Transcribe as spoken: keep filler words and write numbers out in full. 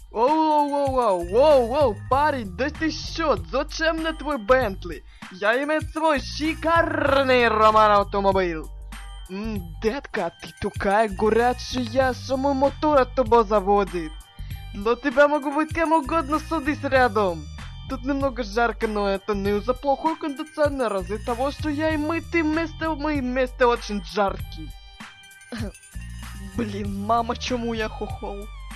Воу-воу-воу-воу-воу, парень, да ты что? Зачем мне твой Бентли? Я имею свой шикарный роман-автомобиль. М, детка, ты такая горячая, что мой мотор от тобой заводит. Для тебя могу быть кем угодно, садись рядом. Тут немного жарко, но это не из-за плохой кондиционер, а из-за того, что я и мы, ты вместе, мы вместе очень жаркий. Блин, мама, чему я хохол?